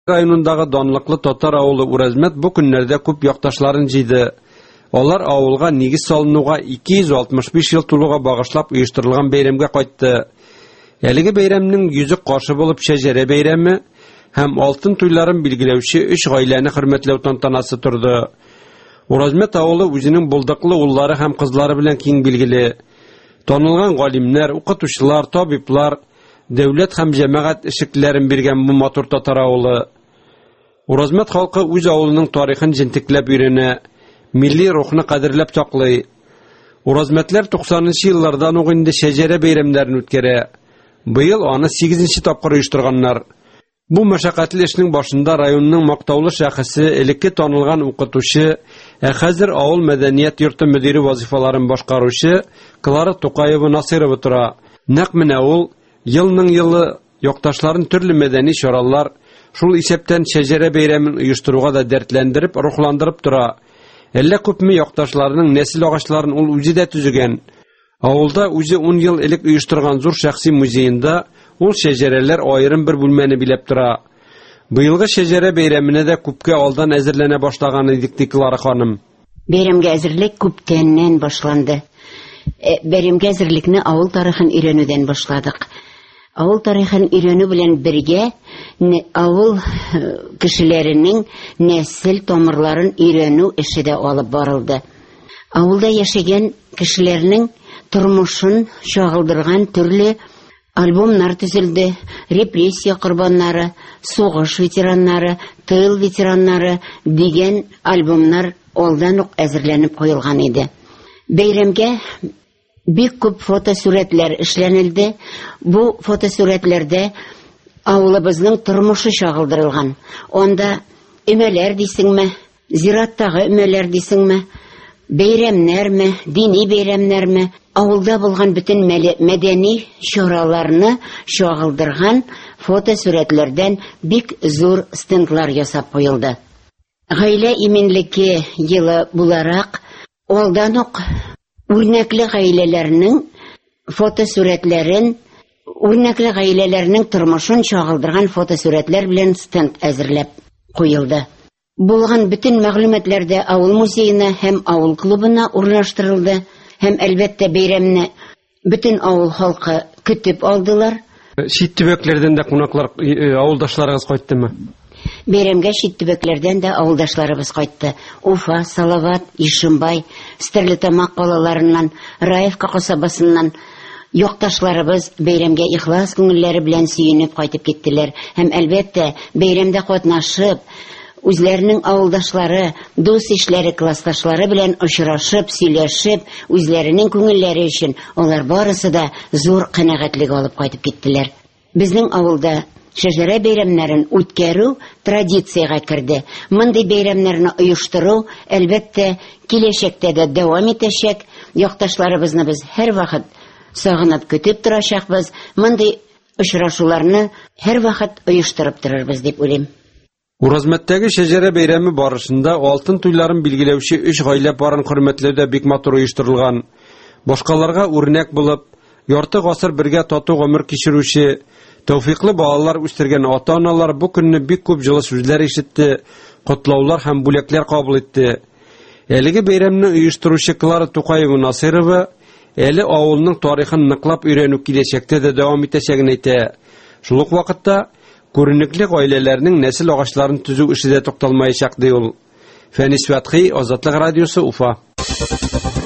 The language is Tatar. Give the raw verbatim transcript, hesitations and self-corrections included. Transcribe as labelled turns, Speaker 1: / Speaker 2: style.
Speaker 1: Rayonundагы данлыклы татар авылы Уразмәт бу көннәрдә күп якташларын җыйды. Алар авылга нигез салынуга ике йөз алтмыш биш ел тулуга багышлап оештырылган бәйрәмгә кайтты. Әлеге бәйрәмнең йөзек каршы булып Шәҗәрә бәйрәме һәм алтын туйларын билгеләүче өч гаиләне хөрмәтләү тантанасы торды. Уразмәт авылы үзенең булдыклы уллары һәм кызлары белән киң билгеле. Танылган галимнәр, укытучылар, табиблар, дәүләт һәм җәмәгать эшлекләрен биргән бу матур татар авылы. Уразмәт халкы үз авылының тарихын җентекләп өйрәнә, милли рухны кадерләп саклый. Уразмәтләр туксанынчы еллардан ук инде Шәҗәрә бәйрәмнәрен үткәрә. Быел аны сигезенче тапкыр оештырганнар. Бу мәшәкатьле эшнең башында районның мактаулы шәхесе, элекке танылган укытучы, ә хәзер авыл мәдәният йорты мөдире вазифаларын башкаручы Клара Тукаева Насырова тора. Нәкъ менә ул елның елы якташларын төрле мәдәни чаралар, шул исәптән Шәҗәрә бәйрәмен оештыруга да дәртләндереп, рухландырып тора. Әллә күпме якташларының нәсел агачларын ул үзе дә төзегән. Авылда үзе ун ел элек оештырган зур шәхси музейында ул шәҗәрәләр аерым бер бүлмәне биләп тора. Быелгы Шәҗәрә бәйрәменә дә күпкә алдан әзерләнә башлаган идек, ди Клара ханым.
Speaker 2: Бәйрәмгә әзерлек күптәннән башланды. Бәйрәмгә әзерлекне авыл тарихын өйрәнүдән башладык. Авыл тарихын өйрәнү белән бергә авыл кешеләренең нәсел тамырларын өйрәнү эше дә алып барылды. Авылда яшәгән кешеләрнең тормышын чагылдырган төрле альбомнар төзелде. Репрессия корбаннары, сугыш ветераннары, тыл ветераннары дигән альбомнар алдан ук әзерләнеп куелган иде. Бәйрәмгә бик күп фотосурәтләр эшләнелде. Бу фотосурәтләрдә авылыбызның тормышы чагылдырылган. Онда өмәләр дисеңме, зираттагы өмәләр дисеңме, бәйрәмнәрме, дини бәйрәмнәрме, авылда булган бөтен мәдәни чараларны чагылдырган фотосурәтләрдән бик зур стендлар ясап куелды. Гаилә иминлеке елы буларак алдан ук үрнәкле гаиләләрнең фотосурәтләрен, үрнәкле гаиләләрнең тормышын чагылдырган фотосурәтләр белән стенд әзерләп куелды. Булган бөтен мәгълүматларда авыл музеена һәм авыл клубына урнаштырылды. Һәм әлбәттә бәйрәмне бөтен авыл халкы көтеп алдылар.
Speaker 1: Чит төбәкләрдән дә кунаклар, авылдашларыгыз кайттымы?
Speaker 2: Бәйрәмгә чит төбәкләрдән дә авылдашларыбыз кайтты. Уфа, Салават, Ишембай, Стәрлетамак калаларыннан, Раевка касабасыннан якташларыбыз бәйрәмгә ихлас күңелләре белән сөенеп кайтып киттеләр. Һәм әлбәттә бәйрәмдә катнашып, үзләренең авылдашлары, дус ишләре, классташлары белән очрашып, сөйләшеп, үзләренең күңелләре өчен алар барысы да зур канәгатьлек алып кайтып киттеләр. Безнең авылда Шәҗәрә бәйрәмнәрен үткәрү традицияга керде. Мондый бәйрәмнәрне оештыру әлбәттә киләчәктә дә дәвам итәчәк. Якташларыбызны без һәр вакыт сагынып көтеп торачакбыз. Мондый очрашуларны һәр вакыт оештырып торырбыз дип уйлыйм.
Speaker 1: Уразмәттәге Шәҗәрә бәйрәме барышында алтын туйларын билгеләүче өч гаилә парын хөрмәтләүдә бик матур оештырылган. Башкаларга үрнәк булып, ярты гасыр бергә тату гомер кичерүче, тәүфиклы балалар үстергән ата-аналар бу көнне бик күп җылы сүзләр ишетте, котлаулар һәм бүләкләр кабул итте. Әлеге бәйрәмне оештыручы Клара Тукаева Насырова әле авылның тарихын ныклап өйрәнү киләчәктә дә дәвам итәчәген әйтә. Шул ук вакытта күренекле гаиләләрнең нәсел агачларын төзү эше дә тукталмаячак ди ул. Фәнис Фәтхи, Азатлык радиосы, Уфа.